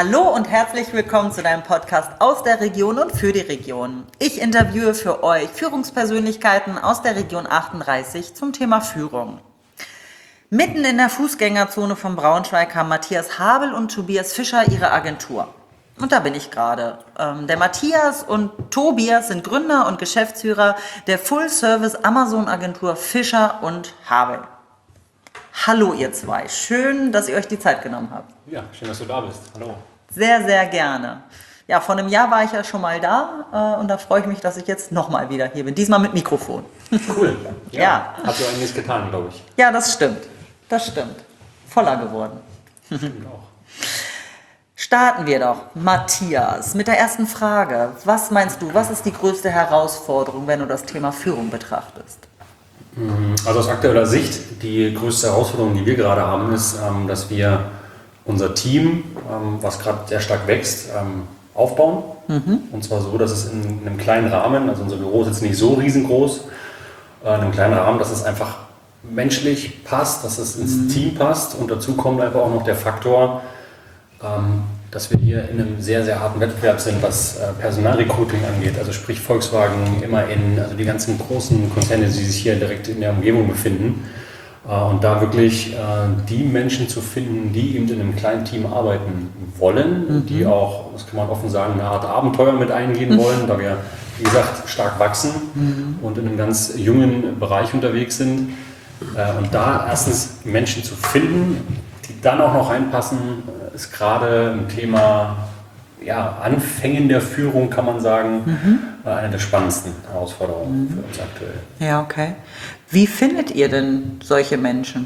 Hallo und herzlich willkommen zu deinem Podcast aus der Region und für die Region. Ich interviewe für euch Führungspersönlichkeiten aus der Region 38 zum Thema Führung. Mitten in der Fußgängerzone von Braunschweig haben Matthias Habel und Tobias Fischer ihre Agentur. Und da bin ich gerade. Der Matthias und Tobias sind Gründer und Geschäftsführer der Full-Service-Amazon-Agentur Fischer und Habel. Hallo ihr zwei, schön, dass ihr euch die Zeit genommen habt. Ja, schön, dass du da bist. Hallo. Sehr, sehr gerne. Ja, vor einem Jahr war ich ja schon mal da und da freue ich mich, dass ich jetzt nochmal wieder hier bin. Diesmal mit Mikrofon. Cool. Ja. Hat so einiges getan, glaube ich. Ja, das stimmt. Das stimmt. Voller geworden. Stimmt auch. Starten wir doch, Matthias, mit der ersten Frage. Was meinst du, was ist die größte Herausforderung, wenn du das Thema Führung betrachtest? Also aus aktueller Sicht, die größte Herausforderung, die wir gerade haben, ist, dass wir unser Team, was gerade sehr stark wächst, aufbauen. Und zwar so, dass es in einem kleinen Rahmen, also unser Büro ist jetzt nicht so riesengroß, in einem kleinen Rahmen, dass es einfach menschlich passt, dass es ins Team passt. Und dazu kommt einfach auch noch der Faktor, dass wir hier in einem sehr, sehr harten Wettbewerb sind, was Personalrecruiting angeht. Also sprich Volkswagen, immerhin, also die ganzen großen Konzerne, die sich hier direkt in der Umgebung befinden. Und da wirklich die Menschen zu finden, die eben in einem kleinen Team arbeiten wollen, die auch, das kann man offen sagen, eine Art Abenteuer mit eingehen wollen, da wir, wie gesagt, stark wachsen und in einem ganz jungen Bereich unterwegs sind. Und da erstens Menschen zu finden, die dann auch noch reinpassen, ist gerade ein Thema, ja, Anfängen der Führung, kann man sagen, eine der spannendsten Herausforderungen für uns aktuell. Ja, okay. Wie findet ihr denn solche Menschen?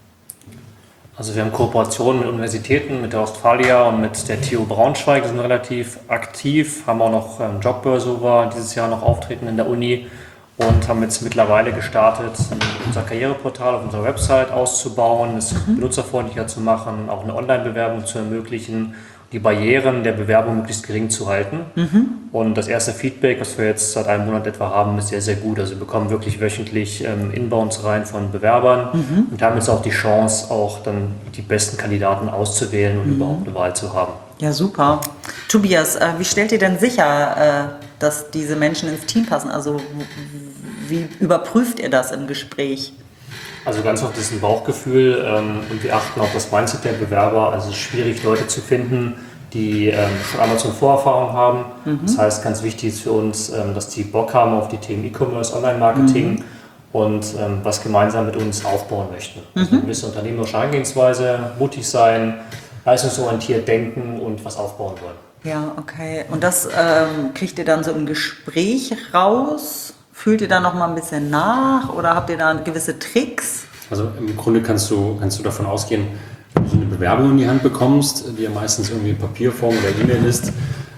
Also wir haben Kooperationen mit Universitäten, mit der Ostfalia und mit der TU Braunschweig, die sind relativ aktiv, haben auch noch Jobbörse, wo wir dieses Jahr noch auftreten in der Uni und haben jetzt mittlerweile gestartet, unser Karriereportal auf unserer Website auszubauen, es benutzerfreundlicher zu machen, auch eine Online-Bewerbung zu ermöglichen, die Barrieren der Bewerbung möglichst gering zu halten. Und das erste Feedback, was wir jetzt seit einem Monat etwa haben, ist sehr, sehr gut. Also wir bekommen wirklich wöchentlich Inbounds rein von Bewerbern und haben jetzt auch die Chance, auch dann die besten Kandidaten auszuwählen und überhaupt eine Wahl zu haben. Ja, super. Tobias, wie stellt ihr denn sicher, dass diese Menschen ins Team passen? Also wie überprüft ihr das im Gespräch? Also ganz oft ist ein Bauchgefühl und wir achten auf das Mindset der Bewerber. Also es ist schwierig, Leute zu finden, die schon Amazon-Vorerfahrung haben. Das heißt, ganz wichtig ist für uns, dass die Bock haben auf die Themen E-Commerce, Online-Marketing und was gemeinsam mit uns aufbauen möchten. Also eine gewisse unternehmerische Herangehensweise, mutig sein, leistungsorientiert denken und was aufbauen wollen. Ja, okay. Und das kriegt ihr dann so im Gespräch raus? Fühlt ihr da noch mal ein bisschen nach oder habt ihr da gewisse Tricks? Also im Grunde kannst du davon ausgehen, wenn du so eine Bewerbung in die Hand bekommst, die ja meistens irgendwie in Papierform oder E-Mail ist,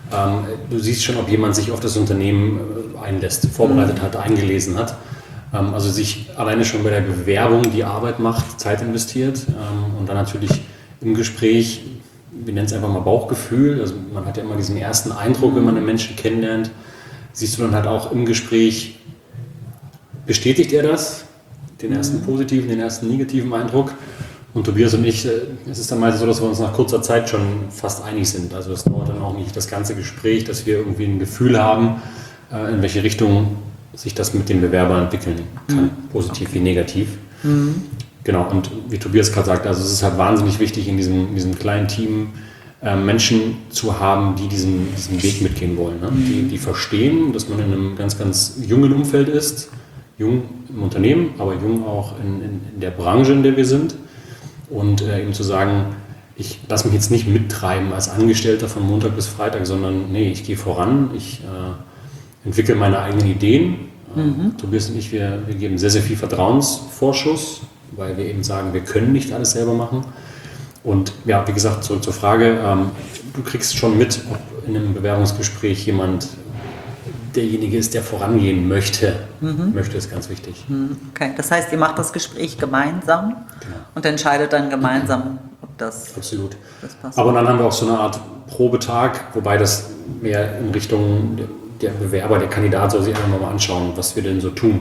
du siehst schon, ob jemand sich auf das Unternehmen einlässt, vorbereitet hat, eingelesen hat. Also sich alleine schon bei der Bewerbung die Arbeit macht, Zeit investiert und dann natürlich im Gespräch, wir nennen es einfach mal Bauchgefühl, also man hat ja immer diesen ersten Eindruck, wenn man einen Menschen kennenlernt, siehst du dann halt auch im Gespräch, bestätigt er das, den ersten positiven, den ersten negativen Eindruck? Und Tobias und ich, es ist dann meistens so, dass wir uns nach kurzer Zeit schon fast einig sind. Also es dauert dann auch nicht das ganze Gespräch, dass wir irgendwie ein Gefühl haben, in welche Richtung sich das mit dem Bewerber entwickeln kann, positiv wie negativ. Genau, und wie Tobias gerade sagt, also es ist halt wahnsinnig wichtig, in diesem kleinen Team Menschen zu haben, die diesen Weg mitgehen wollen. Ne? Die verstehen, dass man in einem ganz, ganz jungen Umfeld ist, jung im Unternehmen, aber jung auch in der Branche, in der wir sind. Und eben zu sagen, ich lasse mich jetzt nicht mittreiben als Angestellter von Montag bis Freitag, sondern nee, ich gehe voran, ich entwickle meine eigenen Ideen. Tobias und ich, wir geben sehr, sehr viel Vertrauensvorschuss, weil wir eben sagen, wir können nicht alles selber machen. Und ja, wie gesagt, zurück zur Frage, du kriegst schon mit, ob in einem Bewerbungsgespräch jemand derjenige ist, der vorangehen möchte. Möchte ist ganz wichtig. Okay, das heißt, ihr macht das Gespräch gemeinsam und entscheidet dann gemeinsam, ob das passt. Aber dann haben wir auch so eine Art Probetag, wobei das mehr in Richtung der Bewerber, der Kandidat soll sich einfach mal anschauen, was wir denn so tun.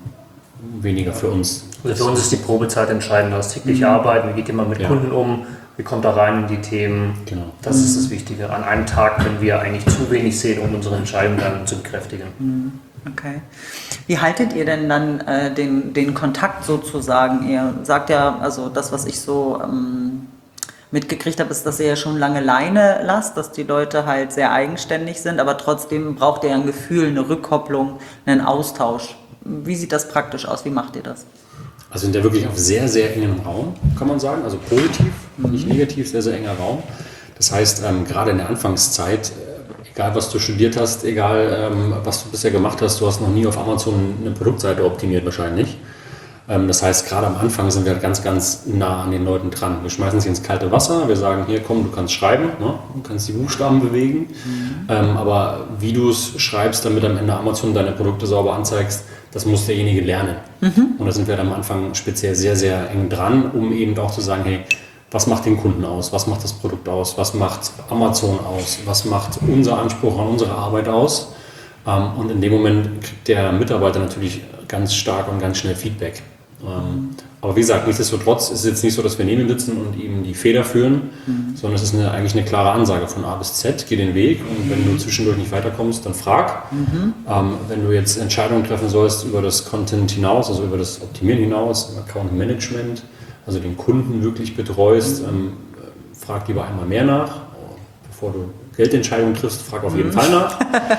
Weniger für uns. Also für uns ist die Probezeit entscheidend, das tägliche Arbeiten, wie geht ihr mal mit Kunden um, wie kommt er rein in die Themen. Genau. Das ist das Wichtige. An einem Tag können wir eigentlich zu wenig sehen, um unsere Entscheidung dann zu bekräftigen. Okay. Wie haltet ihr denn dann den Kontakt sozusagen? Ihr sagt ja, also das, was ich so mitgekriegt habe, ist, dass ihr ja schon lange Leine lasst, dass die Leute halt sehr eigenständig sind, aber trotzdem braucht ihr ein Gefühl, eine Rückkopplung, einen Austausch. Wie sieht das praktisch aus? Wie macht ihr das? Also sind ja wirklich auf sehr, sehr engem Raum, kann man sagen. Also positiv, nicht negativ, sehr, sehr enger Raum. Das heißt, gerade in der Anfangszeit, egal was du studiert hast, egal was du bisher gemacht hast, du hast noch nie auf Amazon eine Produktseite optimiert wahrscheinlich. Das heißt, gerade am Anfang sind wir ganz, ganz nah an den Leuten dran. Wir schmeißen sie ins kalte Wasser, wir sagen, hier komm, du kannst schreiben, ne? Du kannst die Buchstaben bewegen, aber wie du es schreibst, damit am Ende Amazon deine Produkte sauber anzeigst, das muss derjenige lernen. Und da sind wir am Anfang speziell sehr, sehr eng dran, um eben auch zu sagen, hey, was macht den Kunden aus, was macht das Produkt aus, was macht Amazon aus, was macht unser Anspruch an unsere Arbeit aus. Und in dem Moment kriegt der Mitarbeiter natürlich ganz stark und ganz schnell Feedback. Aber wie gesagt, nichtsdestotrotz ist es jetzt nicht so, dass wir neben ihm sitzen und ihm die Feder führen, sondern es ist eigentlich eine klare Ansage von A bis Z, geh den Weg und wenn du zwischendurch nicht weiterkommst, dann frag. Wenn du jetzt Entscheidungen treffen sollst über das Content hinaus, also über das Optimieren hinaus, im Account Management, also den Kunden wirklich betreust, frag lieber einmal mehr nach. Bevor du Geldentscheidungen triffst, frag auf jeden Fall nach.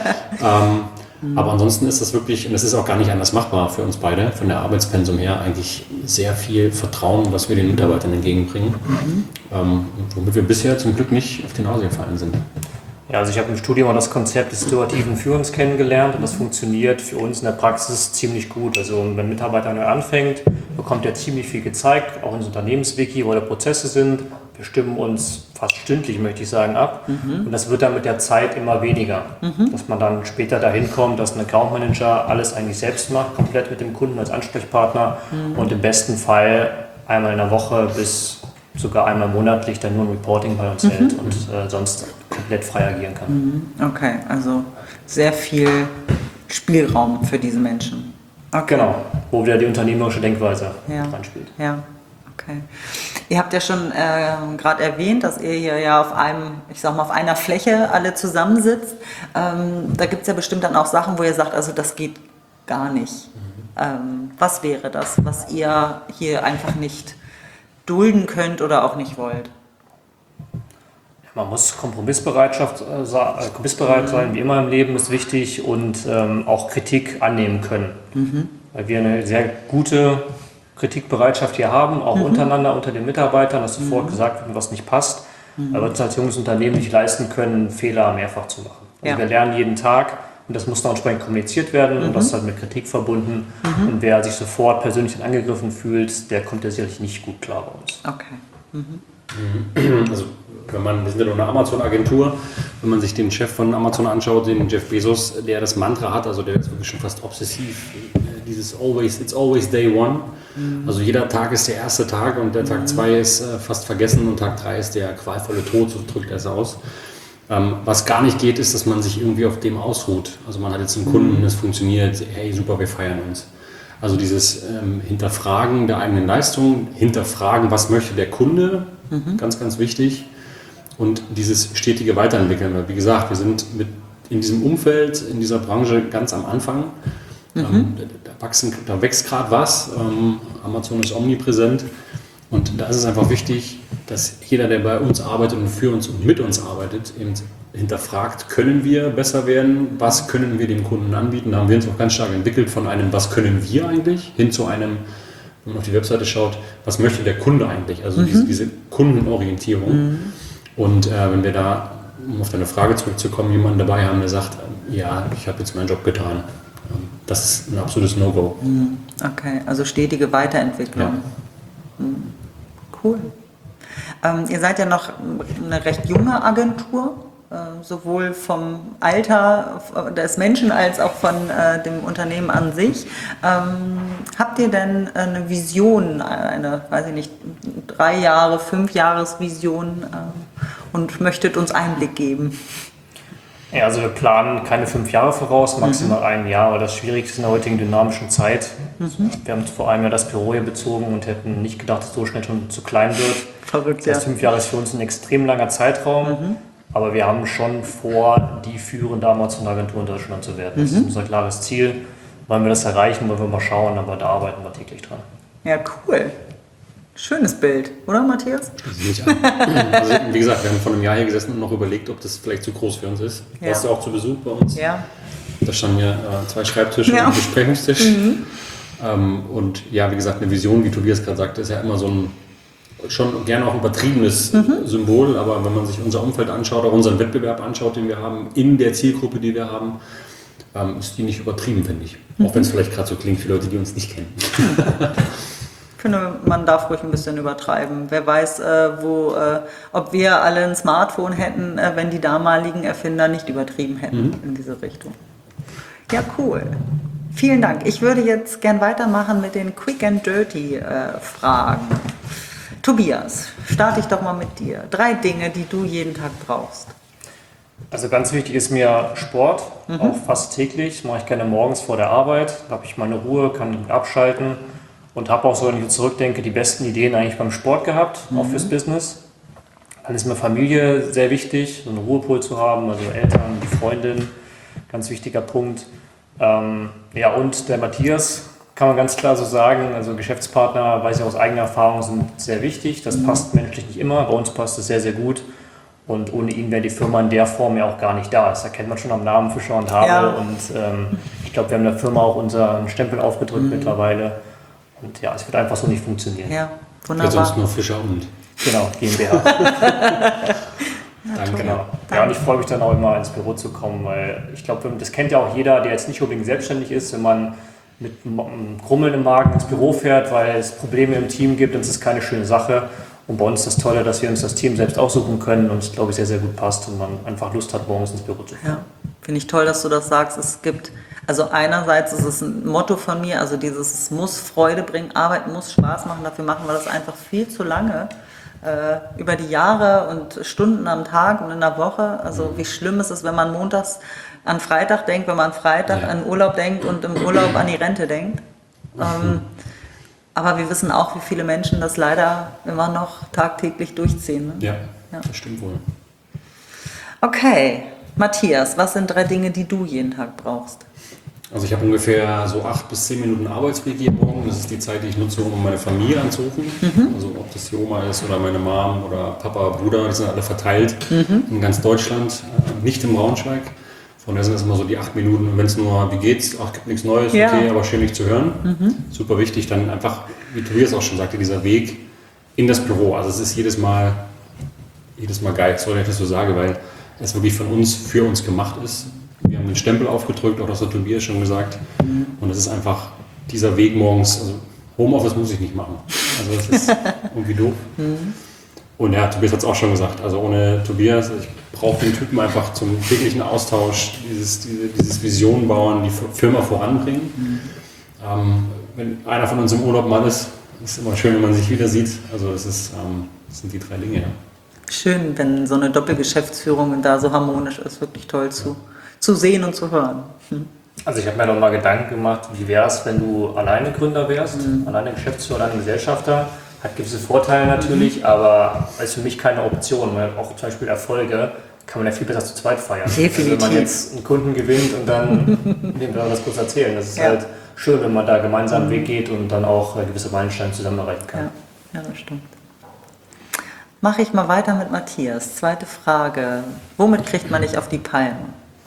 Aber ansonsten ist das wirklich, und das ist auch gar nicht anders machbar für uns beide, von der Arbeitspensum her, eigentlich sehr viel Vertrauen, was wir den Mitarbeitern entgegenbringen, womit wir bisher zum Glück nicht auf die Nase gefallen sind. Ja, also ich habe im Studium auch das Konzept des situativen Führens kennengelernt und das funktioniert für uns in der Praxis ziemlich gut. Also wenn ein Mitarbeiter neu anfängt, bekommt er ziemlich viel gezeigt, auch ins Unternehmenswiki, wo da Prozesse sind. Wir stimmen uns fast stündlich, möchte ich sagen, ab. Und das wird dann mit der Zeit immer weniger. Dass man dann später dahin kommt, dass ein Account Manager alles eigentlich selbst macht, komplett mit dem Kunden als Ansprechpartner und im besten Fall einmal in der Woche bis sogar einmal monatlich dann nur ein Reporting bei uns hält und sonst komplett frei agieren kann. Okay, also sehr viel Spielraum für diese Menschen. Okay. Genau, wo wieder die unternehmerische Denkweise reinspielt. Ja, okay. Ihr habt ja schon gerade erwähnt, dass ihr hier ja auf auf einer Fläche alle zusammensitzt. Da gibt es ja bestimmt dann auch Sachen, wo ihr sagt, also das geht gar nicht. Was wäre das, was ihr hier einfach nicht dulden könnt oder auch nicht wollt? Man muss kompromissbereit sein, wie immer im Leben ist wichtig und auch Kritik annehmen können. Weil wir eine sehr gute Kritikbereitschaft hier haben, auch untereinander, unter den Mitarbeitern, dass sofort gesagt wird, was nicht passt, weil wir uns als junges Unternehmen nicht leisten können, Fehler mehrfach zu machen. Also wir lernen jeden Tag und das muss dann entsprechend kommuniziert werden und das ist halt mit Kritik verbunden. Und wer sich sofort persönlich angegriffen fühlt, der kommt ja sicherlich nicht gut klar bei uns. Okay. Also wir sind ja nur eine Amazon-Agentur, wenn man sich den Chef von Amazon anschaut, den Jeff Bezos, der das Mantra hat, also der ist wirklich schon fast obsessiv, dieses it's always day one. Also jeder Tag ist der erste Tag und der Tag 2 ist fast vergessen und Tag 3 ist der qualvolle Tod, so drückt er es aus. Was gar nicht geht, ist, dass man sich irgendwie auf dem ausruht. Also man hat jetzt einen Kunden, es funktioniert, hey super, wir feiern uns. Also dieses Hinterfragen der eigenen Leistung, hinterfragen, was möchte der Kunde, ganz, ganz wichtig. Und dieses stetige Weiterentwickeln, weil wie gesagt, wir sind in diesem Umfeld, in dieser Branche ganz am Anfang. Da wächst gerade was, Amazon ist omnipräsent und da ist es einfach wichtig, dass jeder, der bei uns arbeitet und für uns und mit uns arbeitet, eben hinterfragt, können wir besser werden, was können wir dem Kunden anbieten. Da haben wir uns auch ganz stark entwickelt von einem, was können wir eigentlich, hin zu einem, wenn man auf die Webseite schaut, was möchte der Kunde eigentlich, also diese Kundenorientierung. Und wenn wir da, um auf deine Frage zurückzukommen, jemanden dabei haben, der sagt, ja, ich habe jetzt meinen Job getan, das ist ein absolutes No-Go. Okay, also stetige Weiterentwicklung. Ja. Cool. Ihr seid ja noch eine recht junge Agentur, sowohl vom Alter des Menschen als auch von dem Unternehmen an sich. Habt ihr denn eine Vision, weiß ich nicht, 3 Jahre, 5 Jahresvision und möchtet uns Einblick geben? Ja, also wir planen keine 5 Jahre voraus, maximal ein Jahr, aber das Schwierigste ist in der heutigen dynamischen Zeit. Wir haben vor einem Jahr das Büro hier bezogen und hätten nicht gedacht, dass es so schnell schon zu klein wird. Verrückt, Das heißt, 5 Jahre ist für uns ein extrem langer Zeitraum, aber wir haben schon vor, die führende Amazon-Agentur in Deutschland zu werden. Das ist unser klares Ziel. Wollen wir das erreichen, wollen wir mal schauen, aber da arbeiten wir täglich dran. Ja, cool. Schönes Bild, oder Matthias? Schließe ich an. Also, wie gesagt, wir haben vor einem Jahr hier gesessen und noch überlegt, ob das vielleicht zu groß für uns ist. Ja. Warst du auch zu Besuch bei uns? Ja. Da standen ja 2 Schreibtische und ein Besprechungstisch. Und ja, wie gesagt, eine Vision, wie Tobias gerade sagte, ist ja immer so ein schon gerne auch übertriebenes Symbol, aber wenn man sich unser Umfeld anschaut, auch unseren Wettbewerb anschaut, den wir haben, in der Zielgruppe, die wir haben, ist die nicht übertrieben, finde ich. Auch wenn es vielleicht gerade so klingt für Leute, die uns nicht kennen. Ich finde, man darf ruhig ein bisschen übertreiben. Wer weiß, ob wir alle ein Smartphone hätten, wenn die damaligen Erfinder nicht übertrieben hätten in diese Richtung. Ja, cool. Vielen Dank. Ich würde jetzt gern weitermachen mit den Quick and Dirty Fragen. Tobias, starte ich doch mal mit dir. 3 Dinge, die du jeden Tag brauchst. Also ganz wichtig ist mir Sport, auch fast täglich. Mache ich gerne morgens vor der Arbeit. Da habe ich meine Ruhe, kann gut abschalten und habe auch so, wenn ich zurückdenke, die besten Ideen eigentlich beim Sport gehabt, auch fürs Business. Dann ist mir Familie sehr wichtig, so einen Ruhepol zu haben, also Eltern, die Freundin, ganz wichtiger Punkt. Ja, und der Matthias, kann man ganz klar so sagen, also Geschäftspartner, weiß ich aus eigener Erfahrung, sind sehr wichtig. Das passt menschlich nicht immer, bei uns passt es sehr, sehr gut. Und ohne ihn wäre die Firma in der Form ja auch gar nicht da. Das erkennt man schon am Namen Fischer und Habe. Ja. Und ich glaube, wir haben der Firma auch unseren Stempel aufgedrückt mittlerweile. Und ja, es wird einfach so nicht funktionieren. Ja, Für wunderbar. sonst nur Fischer und. Genau, GmbH. Danke. Genau. Ja, und ich freue mich dann auch immer ins Büro zu kommen, weil ich glaube, das kennt ja auch jeder, der jetzt nicht unbedingt selbstständig ist, wenn man mit einem Krummeln im Magen ins Büro fährt, weil es Probleme im Team gibt, dann ist es keine schöne Sache. Und bei uns ist das Tolle, dass wir uns das Team selbst aussuchen können und es, glaube ich, sehr, sehr gut passt und man einfach Lust hat, morgens ins Büro zu fahren. Ja, finde ich toll, dass du das sagst. Es gibt, also einerseits ist es ein Motto von mir, also dieses, es muss Freude bringen, Arbeit muss Spaß machen, dafür machen wir das einfach viel zu lange. Über die Jahre und Stunden am Tag und in der Woche. Also wie schlimm ist es, wenn man montags an Freitag denkt, wenn man Freitag an Urlaub denkt und im Urlaub an die Rente denkt. Aber wir wissen auch, wie viele Menschen das leider immer noch tagtäglich durchziehen. Ne? Ja, Ja. das stimmt wohl. Okay, Matthias, was sind 3 Dinge, die du jeden Tag brauchst? Also ich habe ungefähr so 8 bis 10 Minuten Arbeitsweg jeden Morgen. Das ist die Zeit, die ich nutze, um meine Familie anzurufen. Also ob das die Oma ist oder meine Mom oder Papa, Bruder, die sind alle verteilt in ganz Deutschland, nicht im Braunschweig. Von daher sind das immer so die 8 Minuten. Und wenn es nur, wie geht's, ach, gibt nichts Neues, Ja. okay, aber schön, dich zu hören. Super wichtig. Dann einfach, wie Tobias auch schon sagte, dieser Weg in das Büro. Also es ist jedes Mal geil, sorry, dass ich das so sage, weil es wirklich von uns, für uns gemacht ist. Wir haben den Stempel aufgedrückt, auch das hat Tobias schon gesagt. Und es ist einfach dieser Weg morgens, also Homeoffice muss ich nicht machen. Also das ist irgendwie doof. Und ja, Tobias hat es auch schon gesagt, also ohne Tobias, ich brauche den Typen einfach zum täglichen Austausch, dieses Visionen bauen, die Firma voranbringen. Wenn einer von uns im Urlaub mal ist es immer schön, wenn man sich wieder sieht. Also das sind die 3 Dinge. Ja. Schön, wenn so eine Doppelgeschäftsführung da so harmonisch ist, wirklich toll zu sehen und zu hören. Also ich habe mir noch mal Gedanken gemacht, wie wäre es, wenn du alleine Gründer wärst, alleine Geschäftsführer, alleine Gesellschafter. Hat gewisse Vorteile natürlich, aber ist für mich keine Option. Weil auch zum Beispiel Erfolge kann man ja viel besser zu zweit feiern. Definitiv. Also wenn man jetzt einen Kunden gewinnt und dann dem wir das kurz erzählen. Das ist halt schön, wenn man da gemeinsam einen Weg geht und dann auch gewisse Meilensteine zusammen erreichen kann. Ja, das stimmt. Mache ich mal weiter mit Matthias. 2. Frage. Womit kriegt man dich auf die Palme?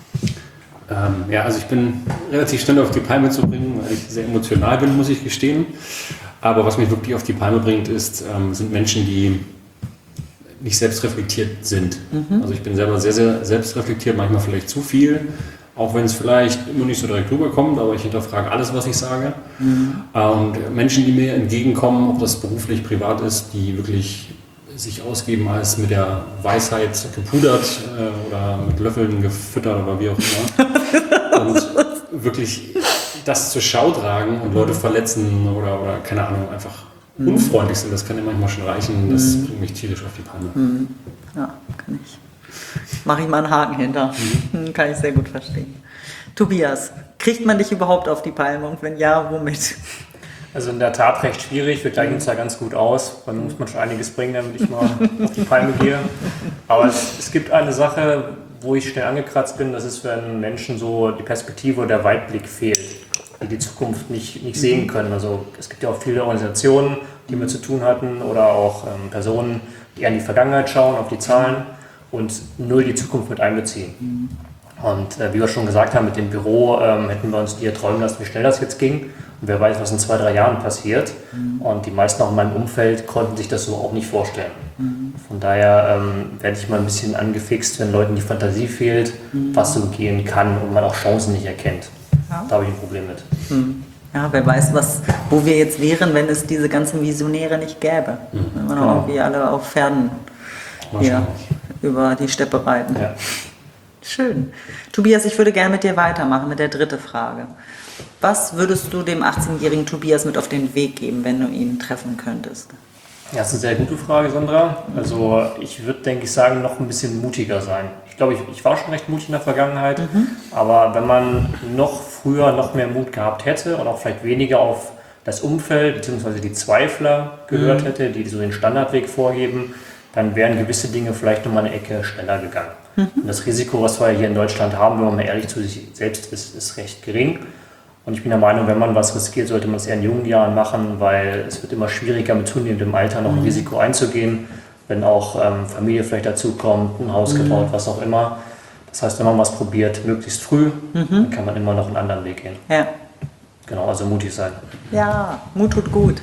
Ja, also ich bin relativ schnell auf die Palme zu bringen, weil ich sehr emotional bin, muss ich gestehen. Aber was mich wirklich auf die Palme bringt, sind Menschen, die nicht selbstreflektiert sind. Also ich bin selber sehr, sehr selbstreflektiert, manchmal vielleicht zu viel, auch wenn es vielleicht immer nicht so direkt rüberkommt, aber ich hinterfrage alles, was ich sage. Und Menschen, die mir entgegenkommen, ob das beruflich, privat ist, die wirklich sich ausgeben als mit der Weisheit gepudert oder mit Löffeln gefüttert oder wie auch immer. Und wirklich das zur Schau tragen und Leute verletzen oder keine Ahnung, einfach unfreundlich sind, das kann ja manchmal schon reichen. Das bringt mich tierisch auf die Palme. Ja, kann ich Mache ich mal einen Haken hinter. Kann ich sehr gut verstehen. Tobias, kriegt man dich überhaupt auf die Palme und wenn ja, womit? Also in der Tat recht schwierig, wir gleichen uns ja ganz gut aus. Bei mir muss man schon einiges bringen, damit ich mal auf die Palme gehe. Aber es gibt eine Sache, wo ich schnell angekratzt bin, das ist, wenn Menschen so die Perspektive oder der Weitblick fehlt, die Zukunft nicht sehen können. Also es gibt ja auch viele Organisationen, die mit zu tun hatten oder auch Personen, die eher in die Vergangenheit schauen, auf die Zahlen und null die Zukunft mit einbeziehen. Und wie wir schon gesagt haben, mit dem Büro hätten wir uns nie träumen lassen, wie schnell das jetzt ging. Und wer weiß, was in 2-3 Jahren passiert. Und die meisten auch in meinem Umfeld konnten sich das so auch nicht vorstellen. Von daher werde ich mal ein bisschen angefixt, wenn Leuten die Fantasie fehlt, was so gehen kann und man auch Chancen nicht erkennt. Ja. Da habe ich ein Problem mit. Ja, wer weiß, wo wir jetzt wären, wenn es diese ganzen Visionäre nicht gäbe. Wenn wir noch irgendwie alle auf Pferden hier über die Steppe reiten. Ja. Schön. Tobias, ich würde gerne mit dir weitermachen mit der dritten Frage. Was würdest du dem 18-jährigen Tobias mit auf den Weg geben, wenn du ihn treffen könntest? Ja, das ist eine sehr gute Frage, Sandra. Also ich würde, denke ich, sagen, noch ein bisschen mutiger sein. Ich glaube, ich war schon recht mutig in der Vergangenheit, aber wenn man noch früher noch mehr Mut gehabt hätte und auch vielleicht weniger auf das Umfeld bzw. die Zweifler gehört hätte, die so den Standardweg vorgeben, dann wären gewisse Dinge vielleicht noch mal eine Ecke schneller gegangen. Und das Risiko, was wir hier in Deutschland haben, wenn man mal ehrlich zu sich selbst ist recht gering. Und ich bin der Meinung, wenn man was riskiert, sollte man es eher in jungen Jahren machen, weil es wird immer schwieriger, mit zunehmendem Alter noch ein Risiko einzugehen, wenn auch Familie vielleicht dazukommt, ein Haus gebaut, was auch immer. Das heißt, wenn man was probiert, möglichst früh, dann kann man immer noch einen anderen Weg gehen. Ja. Genau, also mutig sein. Ja, Mut tut gut.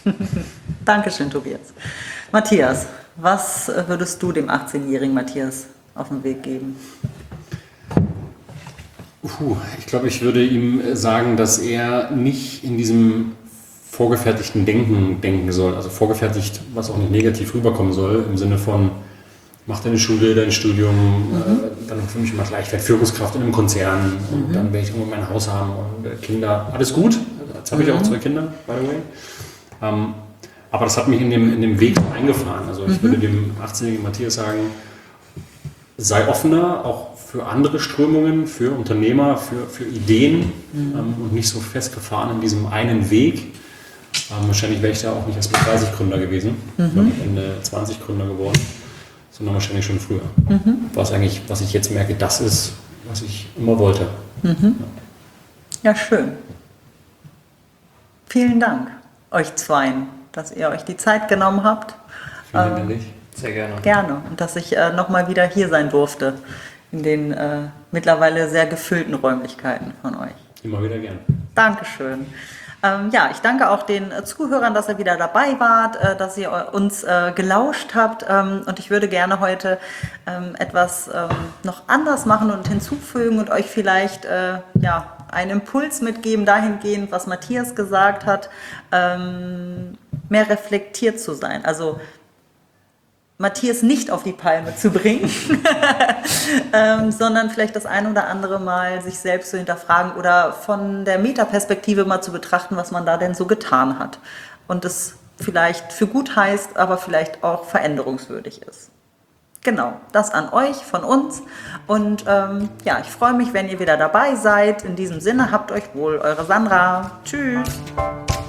Dankeschön, Tobias. Matthias, was würdest du dem 18-jährigen Matthias auf den Weg geben? Ich glaube, ich würde ihm sagen, dass er nicht in diesem vorgefertigten denken soll. Also vorgefertigt, was auch nicht negativ rüberkommen soll, im Sinne von, mach deine Schule, dein Studium, dann für mich immer gleich, ich werde Führungskraft in einem Konzern und dann werde ich irgendwo mein Haus haben und Kinder. Alles gut, jetzt habe ich auch 2 Kinder, by the way. Aber das hat mich in dem Weg eingefahren. Also ich würde dem 18-jährigen Matthias sagen, sei offener, auch für andere Strömungen, für Unternehmer, für Ideen und nicht so festgefahren in diesem einen Weg. Wahrscheinlich wäre ich da auch nicht erst mit 30 Gründer gewesen, sondern Ende 20 Gründer geworden, sondern wahrscheinlich schon früher. Was ich jetzt merke, das ist, was ich immer wollte. Ja, schön. Vielen Dank euch zweien, dass ihr euch die Zeit genommen habt. Vielen Dank an dich. Sehr gerne. Gerne. Und dass ich nochmal wieder hier sein durfte in den mittlerweile sehr gefüllten Räumlichkeiten von euch. Immer wieder gern. Dankeschön. Ja, ich danke auch den Zuhörern, dass ihr wieder dabei wart, dass ihr uns gelauscht habt. Und ich würde gerne heute etwas noch anders machen und hinzufügen und euch vielleicht einen Impuls mitgeben, dahingehend, was Matthias gesagt hat, mehr reflektiert zu sein. Also Matthias nicht auf die Palme zu bringen, sondern vielleicht das ein oder andere Mal sich selbst zu hinterfragen oder von der Metaperspektive mal zu betrachten, was man da denn so getan hat. Und es vielleicht für gut heißt, aber vielleicht auch veränderungswürdig ist. Genau, das an euch, von uns. Und ich freue mich, wenn ihr wieder dabei seid. In diesem Sinne, habt euch wohl, eure Sandra. Tschüss.